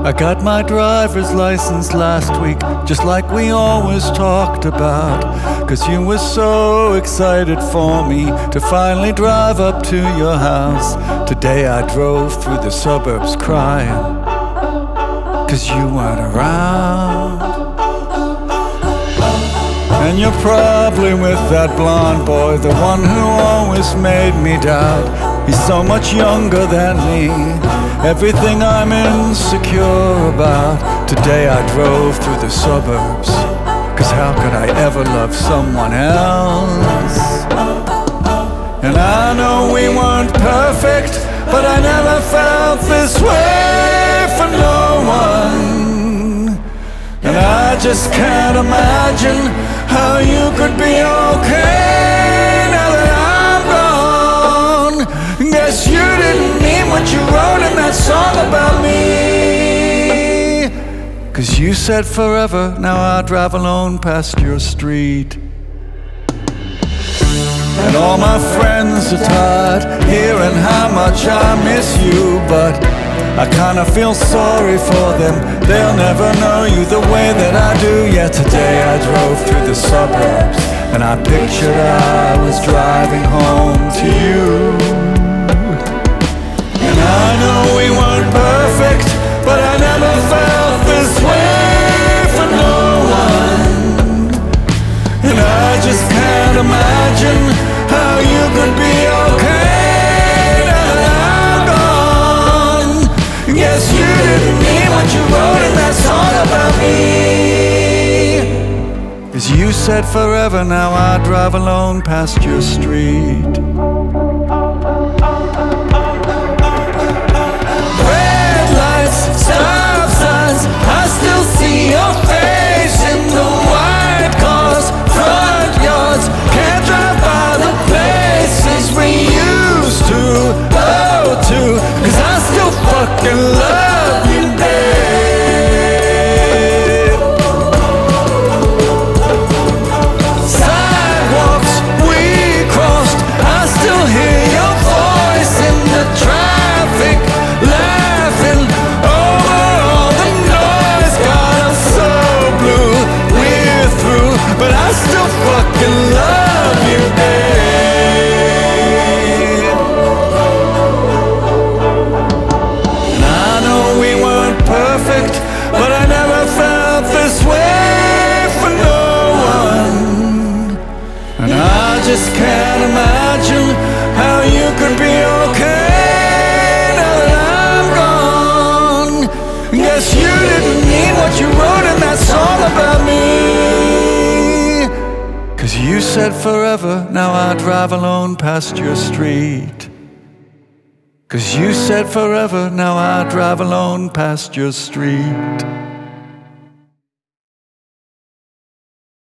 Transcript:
I got my driver's license last week, just like we always talked about. 'Cause you were so excited for me to finally drive up to your house. Today I drove through the suburbs crying, 'cause you weren't around. And you're probably with that blonde boy, the one who always made me doubt. He's so much younger than me, everything I'm insecure about. Today I drove through the suburbs, 'cause how could I ever love someone else? And I know we weren't perfect, but I never felt this way for no one. And I just can't imagine how you could be okay now that I'm gone. Guess you didn't mean what you wrote in that song about me. 'Cause you said forever, now I drive alone past your street. And all my friends are tired hearing how much I miss you, but I kinda feel sorry for them. They'll never know you the way that I do. Yeah, today I drove through the suburbs and I pictured I was driving home to you. And I know we weren't perfect, but I never felt this way for no one. And I just can't imagine how you could be okay now that I'm gone. Guess you didn't mean what you wrote in that song about me. 'Cause you said forever, now I drive alone past your street. Red lights, stop signs, I still see your face in the white cars, front yards. Can't drive by the places we used to go to, 'cause I still fucking love you, babe. Sidewalks we crossed, I still hear your voice in the traffic, laughing over all the noise. God, I'm so blue, we're through, but I still fucking love you, babe. And I know we weren't perfect, but I never felt this way for no one. And I just can't imagine how you could be okay now that I'm gone. Guess you didn't mean what you wrote in that song about me. 'Cause you said forever, now I drive alone past your street. 'Cause you said forever, now I drive alone past your street.